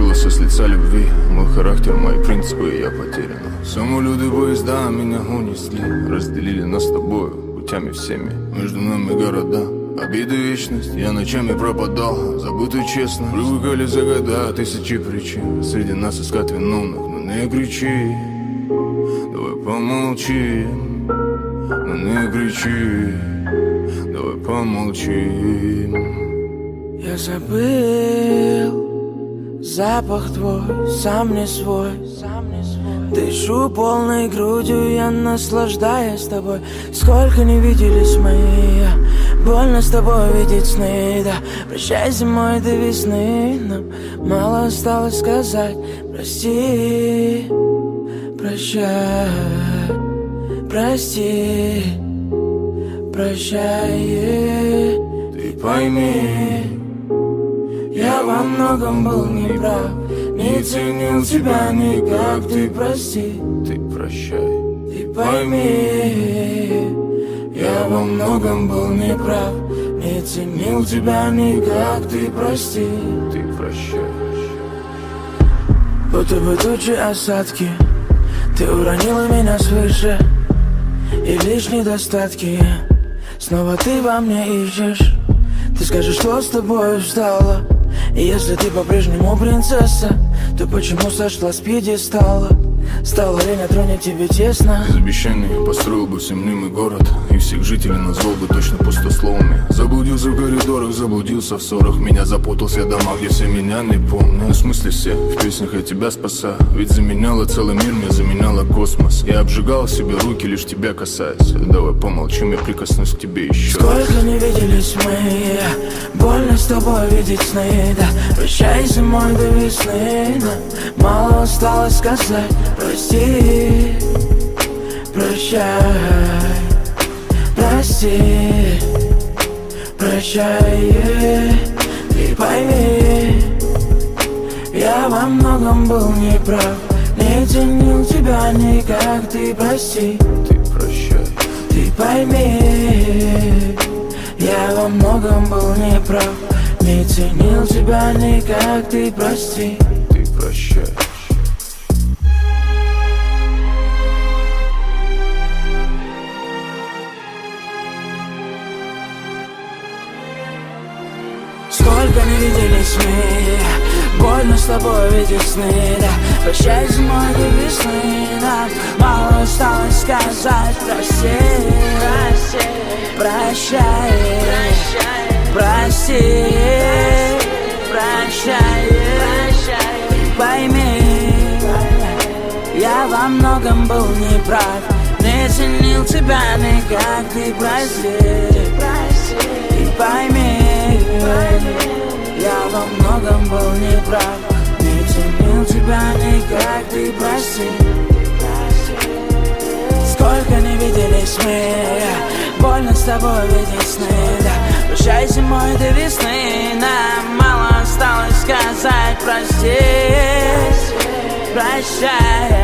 Сбросился с лица любви, мой характер, мои принципы, я потерян. Самолеты, поезда меня унесли, разделили нас с тобой путями всеми. Между нами города, обиды, вечность. Я ночами пропадал, забытый честно. Привыкали за года тысячи причин среди нас искать виновных, но не кричи. Давай помолчим, но не кричи. Давай помолчим. Я забыл запах твой, сам не свой. Дышу полной грудью, я наслаждаюсь тобой. Сколько не виделись мы, больно с тобой видеть сны, да. Прощай зимой до весны, нам мало осталось сказать. Прости, прощай, прости, прощай. Ты пойми, я во многом был неправ, не ценил тебя никак. Ты прости, ты прощай. Ты пойми, я во многом был неправ, не ценил тебя никак. Ты прости, ты прощай. Будто бы тучи осадки, ты уронила меня свыше, и лишь недостатки снова ты во мне ищешь. Ты скажешь, что с тобой стало, и если ты по-прежнему принцесса, то почему сошла с пьедестала? Стало время тронуть тебе тесно. Из обещаний построил бы всем мнимый город, и всех жителей назвал бы точно пустословами. Заблудился в коридорах, заблудился в ссорах. Меня запутался в домах, где все меня не помнят. В смысле все, в песнях я тебя спасаю. Ведь заменяла целый мир, мне заменяла космос. Я обжигал себе руки, лишь тебя касаясь. Давай помолчим, я прикоснусь к тебе еще. Сколько не виделись мы, больно с тобой видеть сны, да. Прощай зимой до весны, нам мало осталось сказать. Прости, прощай, прости, прощай. Ты пойми, я во многом был неправ, не ценил тебя никак. Ты прости, ты прощай. Ты пойми, я во многом был неправ, не ценил тебя никак. Ты прости, ты прощай. Сколько не виделись мы, больно с тобой видеть сны, да. Прощай зимой до весны, нам мало осталось сказать. Прости, прощай, прости, прощай. Пойми, я во многом был неправ, не ценил тебя никак. Ты прости, ты пойми, я во многом был неправ, не ценил тебя никак. Ты прости. Сколько не виделись мы, больно с тобой видеть сны, да. Прощай зимой до весны, нам мало осталось сказать. Прости, прощай,